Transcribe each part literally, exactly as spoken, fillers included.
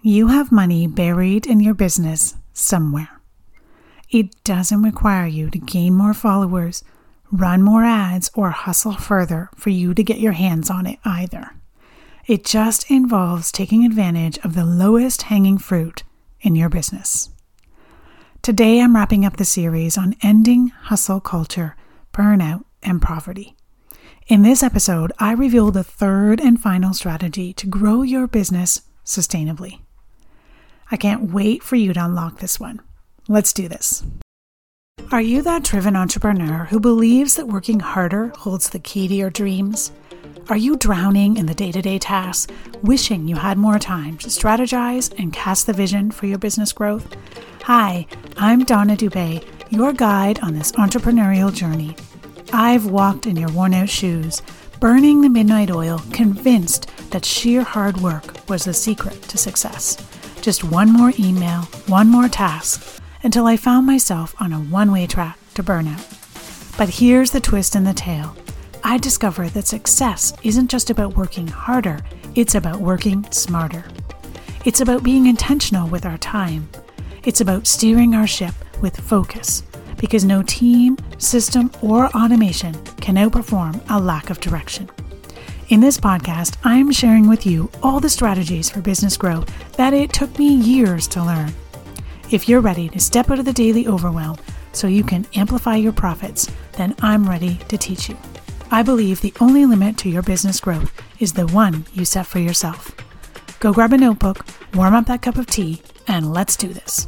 You have money buried in your business somewhere. It doesn't require you to gain more followers, run more ads, or hustle further for you to get your hands on it either. It just involves taking advantage of the lowest hanging fruit in your business. Today, I'm wrapping up the series on ending hustle culture, burnout, and poverty. In this episode, I reveal the third and final strategy to grow your business sustainably. I can't wait for you to unlock this one. Let's do this. Are you that driven entrepreneur who believes that working harder holds the key to your dreams? Are you drowning in the day-to-day tasks, wishing you had more time to strategize and cast the vision for your business growth? Hi, I'm Donna Dubé, your guide on this entrepreneurial journey. I've walked in your worn-out shoes, burning the midnight oil, convinced that sheer hard work was the secret to success. Just one more email, one more task, until I found myself on a one-way track to burnout. But here's the twist in the tale. I discovered that success isn't just about working harder, it's about working smarter. It's about being intentional with our time. It's about steering our ship with focus, because no team, system, or automation can outperform a lack of direction. In this podcast, I'm sharing with you all the strategies for business growth that it took me years to learn. If you're ready to step out of the daily overwhelm so you can amplify your profits, then I'm ready to teach you. I believe the only limit to your business growth is the one you set for yourself. Go grab a notebook, warm up that cup of tea, and let's do this.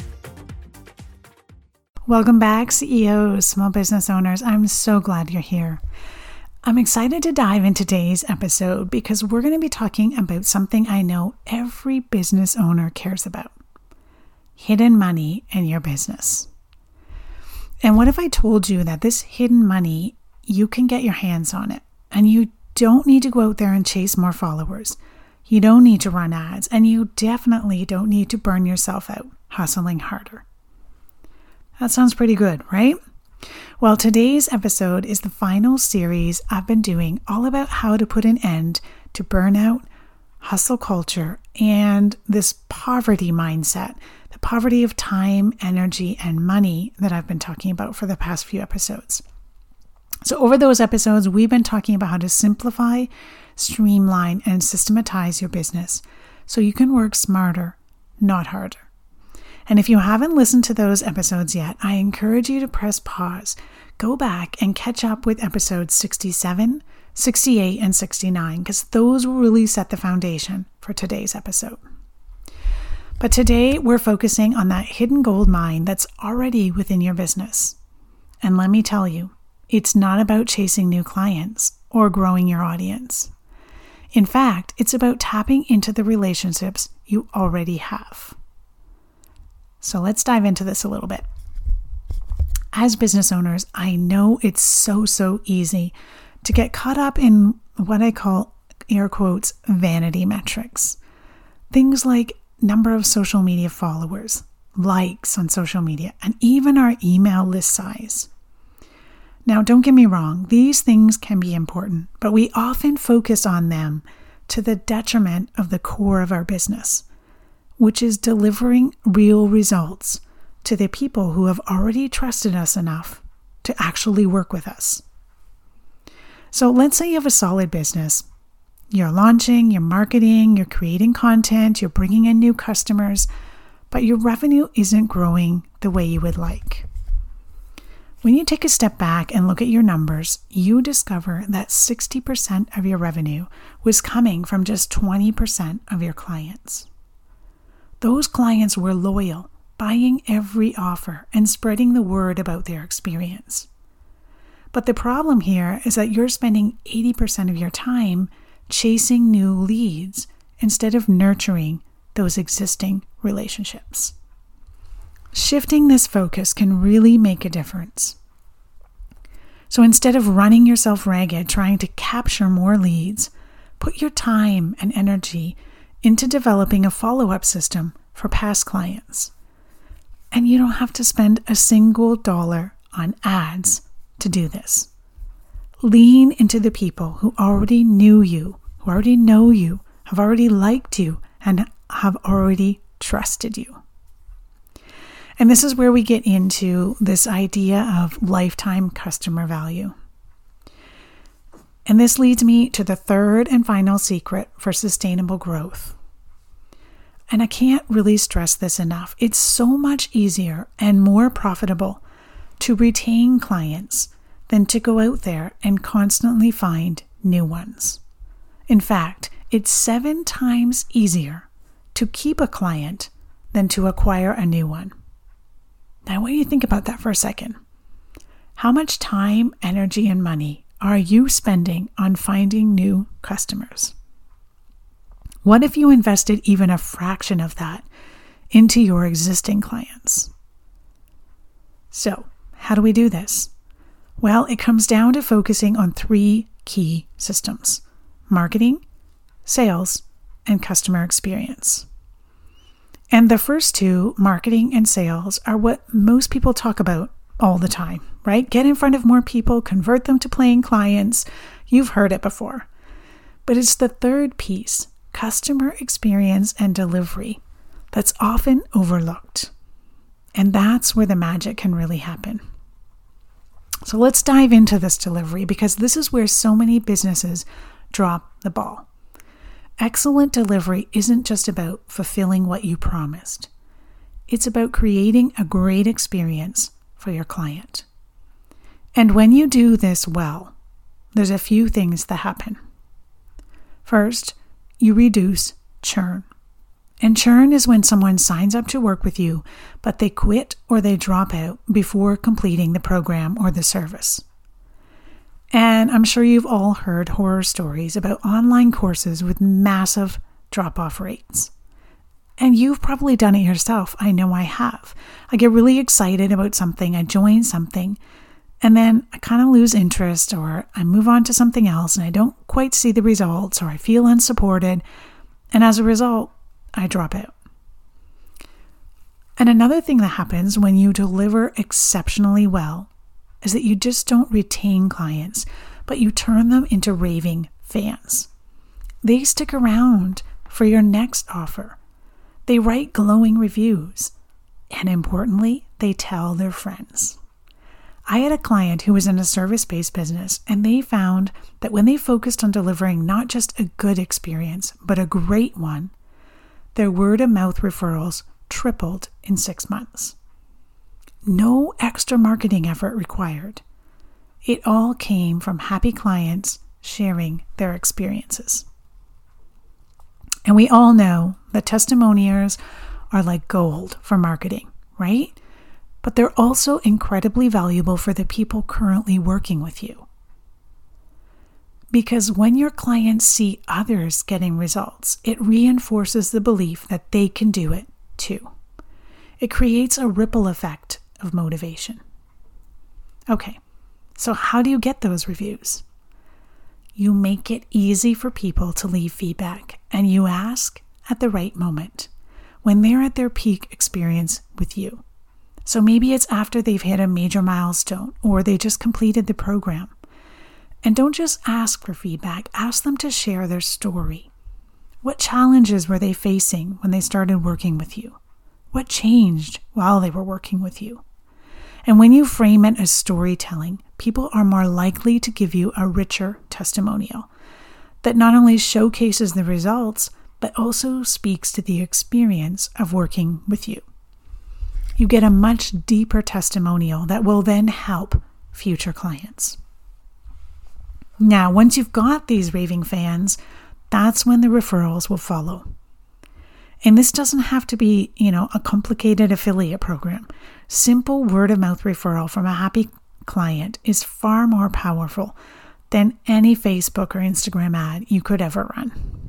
Welcome back, C E Os, small business owners. I'm so glad you're here. I'm excited to dive into today's episode because we're going to be talking about something I know every business owner cares about: hidden money in your business. And what if I told you that this hidden money, you can get your hands on it, and you don't need to go out there and chase more followers. You don't need to run ads, and you definitely don't need to burn yourself out hustling harder. That sounds pretty good, right? Well, today's episode is the final series I've been doing all about how to put an end to burnout, hustle culture, and this poverty mindset, the poverty of time, energy, and money that I've been talking about for the past few episodes. So over those episodes, we've been talking about how to simplify, streamline, and systematize your business so you can work smarter, not harder. And if you haven't listened to those episodes yet, I encourage you to press pause, go back and catch up with episodes sixty-seven, sixty-eight, and sixty-nine, because those will really set the foundation for today's episode. But today we're focusing on that hidden gold mine that's already within your business. And let me tell you, it's not about chasing new clients or growing your audience. In fact, it's about tapping into the relationships you already have. So let's dive into this a little bit. As business owners, I know it's so, so easy to get caught up in what I call, air quotes, vanity metrics. Things like number of social media followers, likes on social media, and even our email list size. Now, don't get me wrong, these things can be important, but we often focus on them to the detriment of the core of our business, which is delivering real results to the people who have already trusted us enough to actually work with us. So let's say you have a solid business. You're launching, you're marketing, you're creating content, you're bringing in new customers, but your revenue isn't growing the way you would like. When you take a step back and look at your numbers, you discover that sixty percent of your revenue was coming from just twenty percent of your clients. Those clients were loyal, buying every offer and spreading the word about their experience. But the problem here is that you're spending eighty percent of your time chasing new leads instead of nurturing those existing relationships. Shifting this focus can really make a difference. So instead of running yourself ragged trying to capture more leads, put your time and energy into developing a follow-up system for past clients. And you don't have to spend a single dollar on ads to do this. Lean into the people who already knew you, who already know you, have already liked you, and have already trusted you. And this is where we get into this idea of lifetime customer value. And this leads me to the third and final secret for sustainable growth. And I can't really stress this enough. It's so much easier and more profitable to retain clients than to go out there and constantly find new ones. In fact, it's seven times easier to keep a client than to acquire a new one. Now, what do you think about that for a second? How much time, energy, and money are you spending on finding new customers? What if you invested even a fraction of that into your existing clients? So, how do we do this? Well, it comes down to focusing on three key systems: marketing, sales, and customer experience. And the first two, marketing and sales, are what most people talk about all the time, right? Get in front of more people, convert them to paying clients. You've heard it before. But it's the third piece, customer experience and delivery, that's often overlooked. And that's where the magic can really happen. So let's dive into this delivery, because this is where so many businesses drop the ball. Excellent delivery isn't just about fulfilling what you promised. It's about creating a great experience for your client. And when you do this well, there's a few things that happen. First, you reduce churn. And churn is when someone signs up to work with you, but they quit or they drop out before completing the program or the service. And I'm sure you've all heard horror stories about online courses with massive drop-off rates. And you've probably done it yourself. I know I have. I get really excited about something, I join something, and then I kind of lose interest, or I move on to something else and I don't quite see the results, or I feel unsupported, and as a result, I drop out. And another thing that happens when you deliver exceptionally well is that you just don't retain clients, but you turn them into raving fans. They stick around for your next offer. They write glowing reviews. And importantly, they tell their friends. I had a client who was in a service-based business, and they found that when they focused on delivering not just a good experience, but a great one, their word-of-mouth referrals tripled in six months. No extra marketing effort required. It all came from happy clients sharing their experiences. And we all know that testimonials are like gold for marketing, right? But they're also incredibly valuable for the people currently working with you. Because when your clients see others getting results, it reinforces the belief that they can do it too. It creates a ripple effect of motivation. Okay, so how do you get those reviews? You make it easy for people to leave feedback, and you ask at the right moment, when they're at their peak experience with you. So maybe it's after they've hit a major milestone, or they just completed the program. And don't just ask for feedback, ask them to share their story. What challenges were they facing when they started working with you? What changed while they were working with you? And when you frame it as storytelling, people are more likely to give you a richer testimonial that not only showcases the results, but also speaks to the experience of working with you. You get a much deeper testimonial that will then help future clients. Now, once you've got these raving fans, that's when the referrals will follow. And this doesn't have to be, you know, a complicated affiliate program. Simple word-of-mouth referral from a happy client is far more powerful than any Facebook or Instagram ad you could ever run.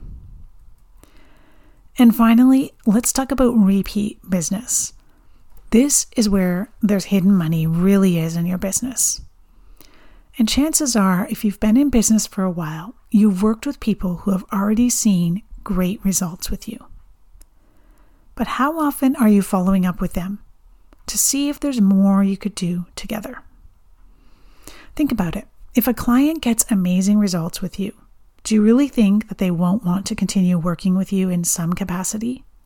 And finally, let's talk about repeat business. This is where there's hidden money really is in your business. And chances are, if you've been in business for a while, you've worked with people who have already seen great results with you. But how often are you following up with them to see if there's more you could do together? Think about it. If a client gets amazing results with you, do you really think that they won't want to continue working with you in some capacity?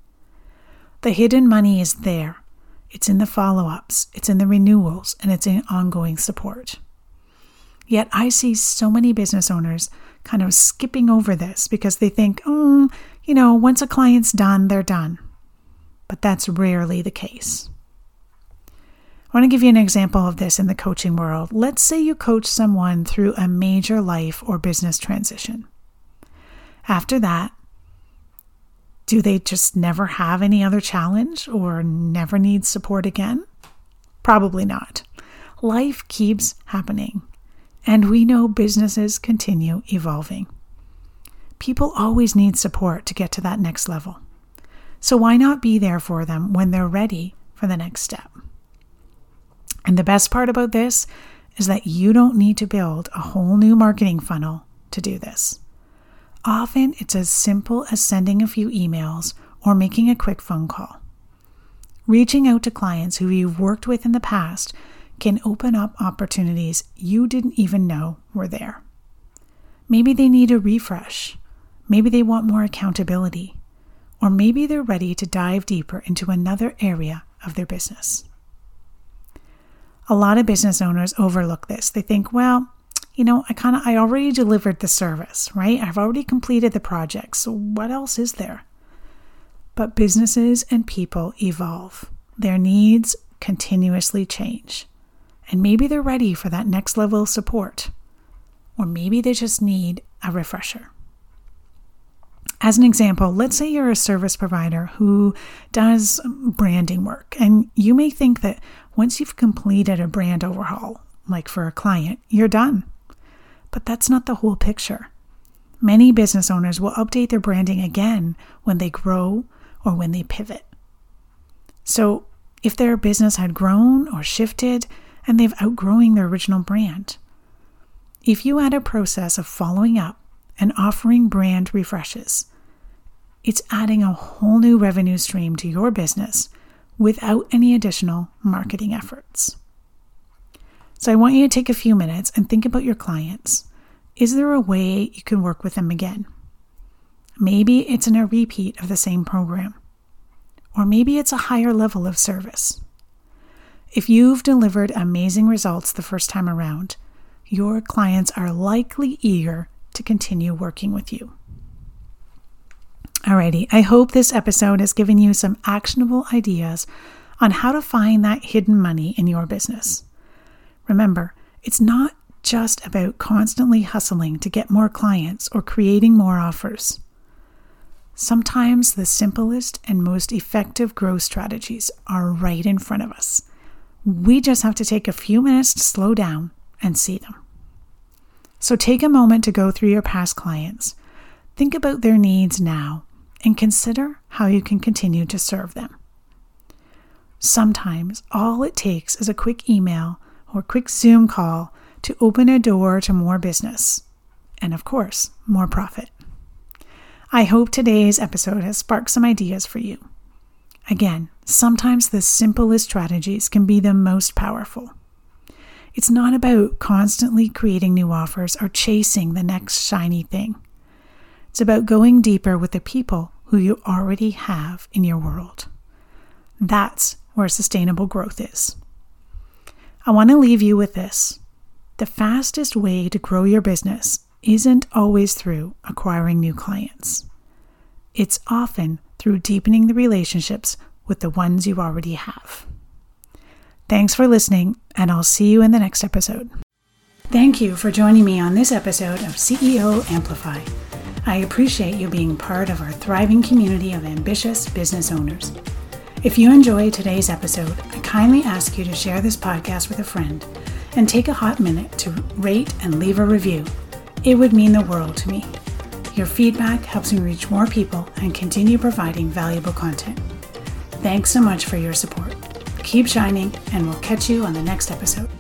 The hidden money is there. It's in the follow-ups, it's in the renewals, and it's in ongoing support. Yet I see so many business owners kind of skipping over this because they think, oh, you know, once a client's done, they're done. But that's rarely the case. I want to give you an example of this in the coaching world. Let's say you coach someone through a major life or business transition. After that, do they just never have any other challenge or never need support again? Probably not. Life keeps happening, and we know businesses continue evolving. People always need support to get to that next level. So why not be there for them when they're ready for the next step? And the best part about this is that you don't need to build a whole new marketing funnel to do this. Often it's as simple as sending a few emails or making a quick phone call. Reaching out to clients who you've worked with in the past can open up opportunities you didn't even know were there. Maybe they need a refresh. Maybe they want more accountability. Or maybe they're ready to dive deeper into another area of their business. A lot of business owners overlook this. They think, well, you know, I kind of, I already delivered the service, right? I've already completed the project. So what else is there? But businesses and people evolve. Their needs continuously change. And maybe they're ready for that next level of support. Or maybe they just need a refresher. As an example, let's say you're a service provider who does branding work, and you may think that once you've completed a brand overhaul, like for a client, you're done. But that's not the whole picture. Many business owners will update their branding again when they grow or when they pivot. So if their business had grown or shifted and they've outgrowing their original brand, if you add a process of following up and offering brand refreshes, it's adding a whole new revenue stream to your business without any additional marketing efforts. So I want you to take a few minutes and think about your clients. Is there a way you can work with them again? Maybe it's in a repeat of the same program, or maybe it's a higher level of service. If you've delivered amazing results the first time around, your clients are likely eager to continue working with you. Alrighty, I hope this episode has given you some actionable ideas on how to find that hidden money in your business. Remember, it's not just about constantly hustling to get more clients or creating more offers. Sometimes the simplest and most effective growth strategies are right in front of us. We just have to take a few minutes to slow down and see them. So take a moment to go through your past clients. Think about their needs now and consider how you can continue to serve them. Sometimes all it takes is a quick email or quick Zoom call to open a door to more business and, of course, more profit. I hope today's episode has sparked some ideas for you. Again, sometimes the simplest strategies can be the most powerful. It's not about constantly creating new offers or chasing the next shiny thing. It's about going deeper with the people who you already have in your world. That's where sustainable growth is. I want to leave you with this. The fastest way to grow your business isn't always through acquiring new clients. It's often through deepening the relationships with the ones you already have. Thanks for listening, and I'll see you in the next episode. Thank you for joining me on this episode of C E O Amplify. I appreciate you being part of our thriving community of ambitious business owners. If you enjoyed today's episode, I kindly ask you to share this podcast with a friend and take a hot minute to rate and leave a review. It would mean the world to me. Your feedback helps me reach more people and continue providing valuable content. Thanks so much for your support. Keep shining, and we'll catch you on the next episode.